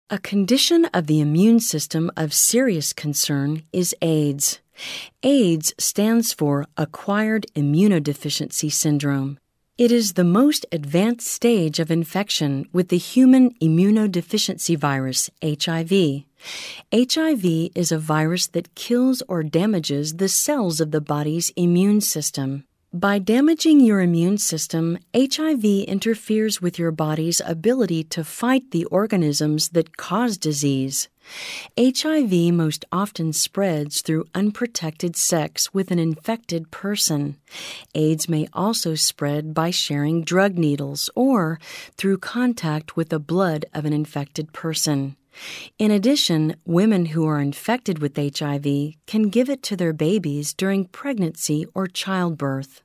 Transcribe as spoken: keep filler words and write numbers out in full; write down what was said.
A condition of the immune system of serious concern is AIDS. AIDS stands for Acquired Immunodeficiency Syndrome. It is the most advanced stage of infection with the human immunodeficiency virus, H I V. H I V is a virus that kills or damages the cells of the body's immune system. By damaging your immune system, H I V interferes with your body's ability to fight the organisms that cause disease. H I V most often spreads through unprotected sex with an infected person. AIDS may also spread by sharing drug needles or through contact with the blood of an infected person. In addition, women who are infected with H I V can give it to their babies during pregnancy or childbirth.